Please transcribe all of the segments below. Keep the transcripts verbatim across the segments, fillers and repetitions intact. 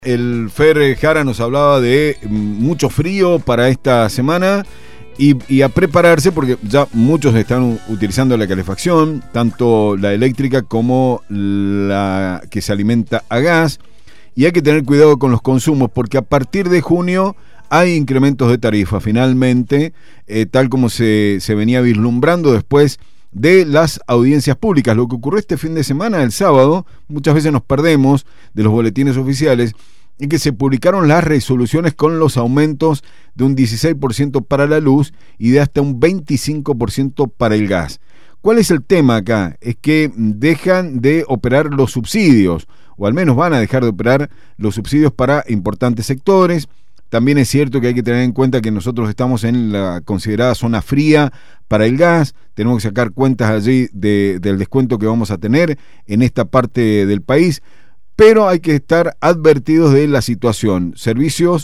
El Fer Jara nos hablaba de mucho frío para esta semana y, y a prepararse porque ya muchos están utilizando la calefacción, tanto la eléctrica como la que se alimenta a gas, y hay que tener cuidado con los consumos porque a partir de junio hay incrementos de tarifa finalmente, eh, tal como se, se venía vislumbrando después de las audiencias públicas. Lo que ocurrió este fin de semana, el sábado, muchas veces nos perdemos de los boletines oficiales, y que se publicaron las resoluciones con los aumentos de un dieciséis por ciento para la luz y de hasta un veinticinco por ciento para el gas. ¿Cuál es el tema acá? Es que dejan de operar los subsidios, o al menos van a dejar de operar los subsidios para importantes sectores. También es cierto que hay que tener en cuenta que nosotros estamos en la considerada zona fría para el gas, tenemos que sacar cuentas allí de, del descuento que vamos a tener en esta parte del país, pero hay que estar advertidos de la situación. Servicios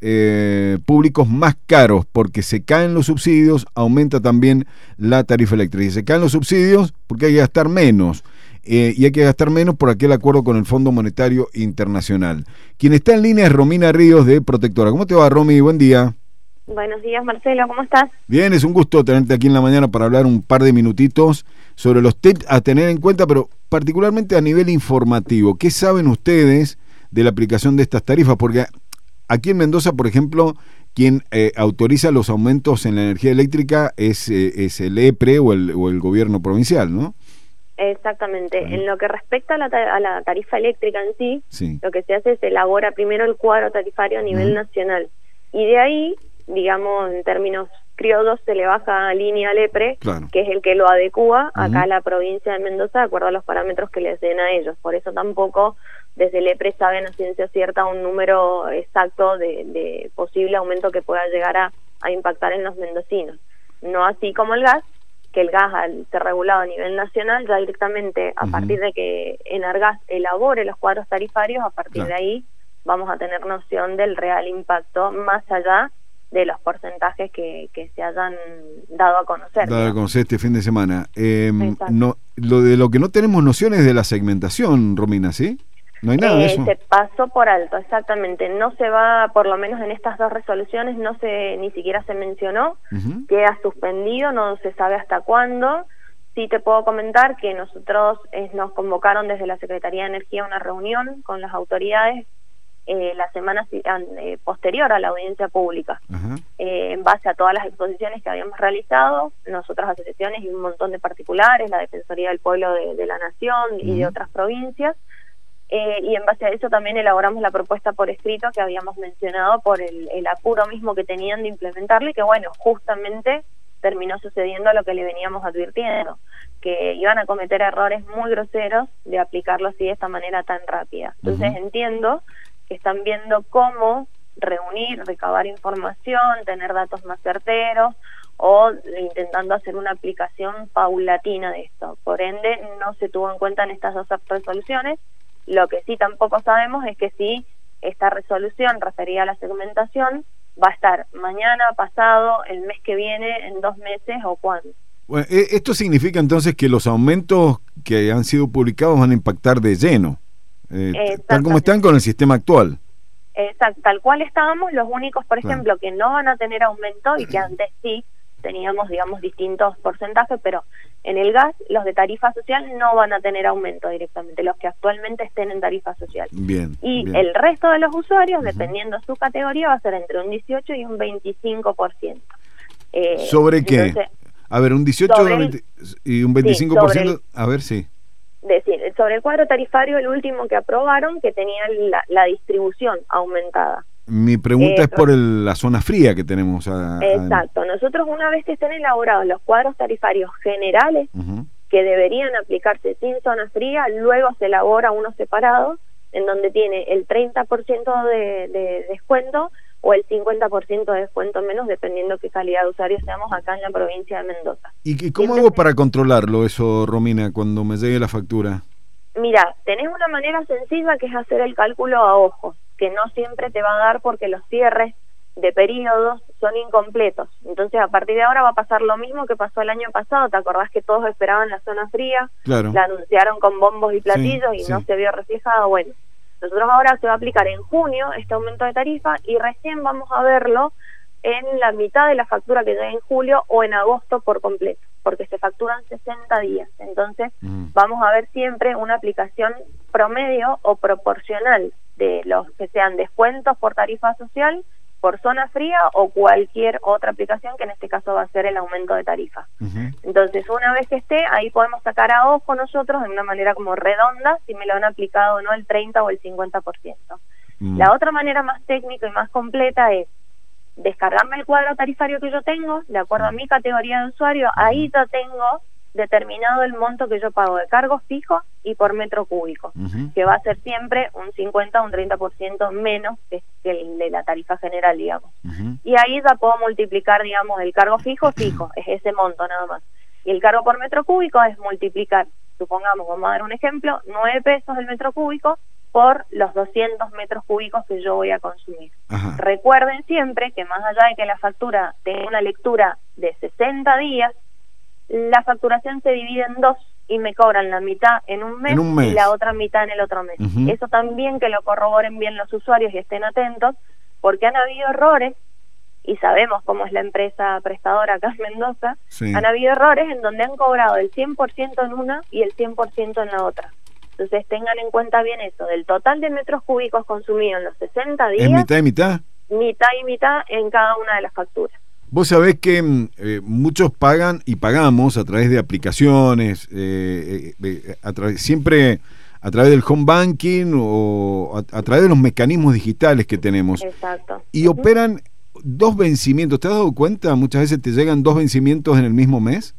eh, públicos más caros porque se caen los subsidios, aumenta también la tarifa eléctrica. Y se caen los subsidios porque hay que gastar menos. Eh, y hay que gastar menos por aquel acuerdo con el Fondo Monetario Internacional. Quien está en línea es Romina Ríos de Protectora. ¿Cómo te va, Romy? Buen día. Buenos días, Marcelo, ¿cómo estás? Bien, es un gusto tenerte aquí en la mañana para hablar un par de minutitos sobre los tips a tener en cuenta, pero particularmente a nivel informativo. ¿Qué saben ustedes de la aplicación de estas tarifas? Porque aquí en Mendoza, por ejemplo, quien eh, autoriza los aumentos en la energía eléctrica es, eh, es el E P R E o el, o el gobierno provincial, ¿no? Exactamente. Uh-huh. En lo que respecta a la, a la tarifa eléctrica en sí, sí, lo que se hace es elabora primero el cuadro tarifario a nivel uh-huh. nacional. Y de ahí, digamos, en términos criollos, se le baja línea al E P R E, claro, que es el que lo adecúa uh-huh. acá a la provincia de Mendoza de acuerdo a los parámetros que les den a ellos. Por eso tampoco desde el E P R E saben a ciencia cierta un número exacto de, de posible aumento que pueda llegar a, a impactar en los mendocinos. No así como el gas, que el gas al ser regulado a nivel nacional, ya directamente a uh-huh. partir de que Enargas elabore los cuadros tarifarios, a partir claro. de ahí vamos a tener noción del real impacto más allá de los porcentajes que, que se hayan dado a conocer. Dado a conocer este fin de semana. Eh, no, lo de lo que no tenemos nociones de la segmentación, Romina, ¿sí? No hay nada eh, de eso. Se pasó por alto, exactamente. No se va, por lo menos en estas dos resoluciones, no se ni siquiera se mencionó, uh-huh. queda suspendido, no se sabe hasta cuándo. Sí te puedo comentar que nosotros eh, nos convocaron desde la Secretaría de Energía a una reunión con las autoridades Eh, la semana eh, posterior a la audiencia pública, uh-huh. eh, en base a todas las exposiciones que habíamos realizado, nosotras asociaciones y un montón de particulares, la Defensoría del Pueblo de, de la Nación uh-huh. y de otras provincias, eh, y en base a eso también elaboramos la propuesta por escrito que habíamos mencionado por el, el apuro mismo que tenían de implementarle, que bueno, justamente terminó sucediendo lo que le veníamos advirtiendo, que iban a cometer errores muy groseros de aplicarlo así de esta manera tan rápida. Entonces uh-huh. entiendo que están viendo cómo reunir, recabar información, tener datos más certeros o intentando hacer una aplicación paulatina de esto. Por ende, no se tuvo en cuenta en estas dos resoluciones. Lo que sí tampoco sabemos es que si esta resolución referida a la segmentación va a estar mañana, pasado, el mes que viene, en dos meses o cuándo. Bueno, esto significa entonces que los aumentos que han sido publicados van a impactar de lleno. Eh, tal como están con el sistema actual. Exacto, tal cual estábamos, los únicos, por ejemplo, claro. que no van a tener aumento y que antes sí teníamos, digamos, distintos porcentajes, pero en el gas, los de tarifa social no van a tener aumento directamente, los que actualmente estén en tarifa social. Bien. Y bien. el resto de los usuarios, uh-huh. dependiendo su categoría, va a ser entre un dieciocho y un veinticinco por ciento. Eh, ¿Sobre qué? Entonces, a ver, un dieciocho el, veinte, y un veinticinco por ciento, sí, a ver, sí. decir, sobre el cuadro tarifario, el último que aprobaron, que tenía la, la distribución aumentada. Mi pregunta eh, es por el, la zona fría que tenemos. A, exacto. A... Nosotros, una vez que estén elaborados los cuadros tarifarios generales, uh-huh. que deberían aplicarse sin zona fría, luego se elabora uno separado, en donde tiene el treinta por ciento de, de descuento o el cincuenta por ciento de descuento menos, dependiendo qué calidad de usuario seamos acá en la provincia de Mendoza. ¿Y cómo Entonces, hago para controlarlo eso, Romina, cuando me llegue la factura? Mira, tenés una manera sencilla que es hacer el cálculo a ojos, que no siempre te va a dar porque los cierres de periodos son incompletos. Entonces, a partir de ahora va a pasar lo mismo que pasó el año pasado. ¿Te acordás que todos esperaban la zona fría? Claro. La anunciaron con bombos y platillos sí, y sí. no se vio reflejado. Bueno, Nosotros ahora se va a aplicar en junio este aumento de tarifa y recién vamos a verlo en la mitad de la factura que llegue en julio o en agosto por completo, porque se facturan sesenta días. Entonces mm. vamos a ver siempre una aplicación promedio o proporcional de los que sean descuentos por tarifa social, por zona fría o cualquier otra aplicación, que en este caso va a ser el aumento de tarifa. Uh-huh. Entonces, una vez que esté, ahí podemos sacar a ojo nosotros de una manera como redonda si me lo han aplicado o no el treinta o el cincuenta por ciento. Uh-huh. La otra manera más técnica y más completa es descargarme el cuadro tarifario que yo tengo, de acuerdo a mi categoría de usuario. Ahí ya tengo determinado el monto que yo pago de cargo fijo y por metro cúbico, uh-huh. que va a ser siempre un cincuenta o un treinta por ciento menos que el de la tarifa general, digamos. Uh-huh. Y ahí ya puedo multiplicar, digamos, el cargo fijo, fijo, es ese monto nada más. Y el cargo por metro cúbico es multiplicar, supongamos, vamos a dar un ejemplo, nueve pesos el metro cúbico por los doscientos metros cúbicos que yo voy a consumir. Ajá. Recuerden siempre que más allá de que la factura tenga una lectura de sesenta días, la facturación se divide en dos y me cobran la mitad en un mes, en un mes. y la otra mitad en el otro mes. Uh-huh. Eso también que lo corroboren bien los usuarios y estén atentos, porque han habido errores, y sabemos cómo es la empresa prestadora acá en Mendoza, sí. han habido errores en donde han cobrado el cien por ciento en una y el cien por ciento en la otra. Entonces tengan en cuenta bien eso, del total de metros cúbicos consumidos en los sesenta días, ¿es mitad y mitad? Mitad y mitad en cada una de las facturas. Vos sabés que eh, muchos pagan y pagamos a través de aplicaciones, eh, eh, a tra- siempre a través del home banking o a, a través de los mecanismos digitales que tenemos. Exacto. Y uh-huh. operan dos vencimientos. ¿Te has dado cuenta? Muchas veces te llegan dos vencimientos en el mismo mes.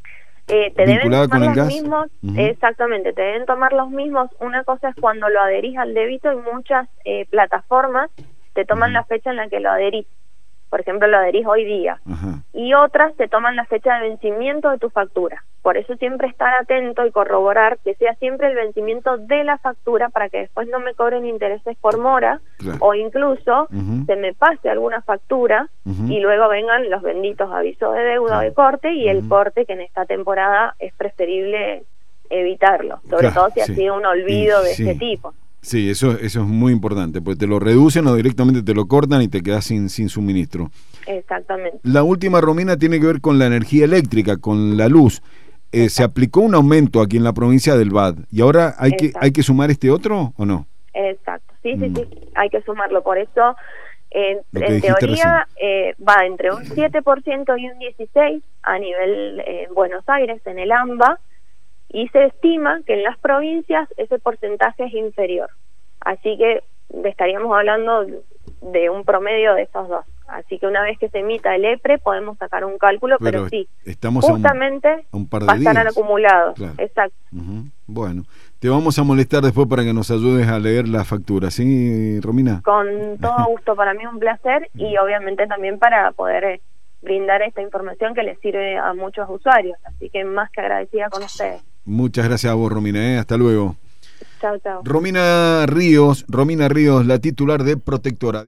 Eh, te deben tomar los gas. mismos, uh-huh. exactamente, te deben tomar los mismos. Una cosa es cuando lo adherís al débito y muchas eh, plataformas te toman uh-huh. la fecha en la que lo adherís. Por ejemplo, lo adherís hoy día. Ajá. Y otras te toman la fecha de vencimiento de tu factura. Por eso siempre estar atento y corroborar que sea siempre el vencimiento de la factura para que después no me cobren intereses por mora, claro. o incluso uh-huh. se me pase alguna factura uh-huh. y luego vengan los benditos avisos de deuda claro. o de corte y uh-huh. el corte, que en esta temporada es preferible evitarlo, sobre claro, todo si sí. ha sido un olvido y, de sí. este tipo. Sí, eso, eso es muy importante, porque te lo reducen o directamente te lo cortan y te quedas sin, sin suministro. Exactamente. La última, Romina, tiene que ver con la energía eléctrica, con la luz. Eh, ¿Se aplicó un aumento aquí en la provincia del V A D y ahora hay que, hay que sumar este otro o no? Exacto, sí, sí, mm. sí, hay que sumarlo. Por eso, eh, en teoría, eh, va entre un siete por ciento y un dieciséis por ciento a nivel eh, Buenos Aires, en el AMBA, y se estima que en las provincias ese porcentaje es inferior. Así que estaríamos hablando de un promedio de esos dos. Así que una vez que se emita el EPRE podemos sacar un cálculo, pero, pero sí, estamos justamente a un, a un par de va a estar acumulado. Claro. Exacto. Uh-huh. Bueno, te vamos a molestar después para que nos ayudes a leer la factura, ¿sí, Romina? Con todo gusto, para mí un placer, y obviamente también para poder eh, brindar esta información que les sirve a muchos usuarios. Así que más que agradecida con ustedes. Muchas gracias a vos, Romina, ¿eh? Hasta luego. Chao, chao. Romina Ríos, Romina Ríos, la titular de Protectora.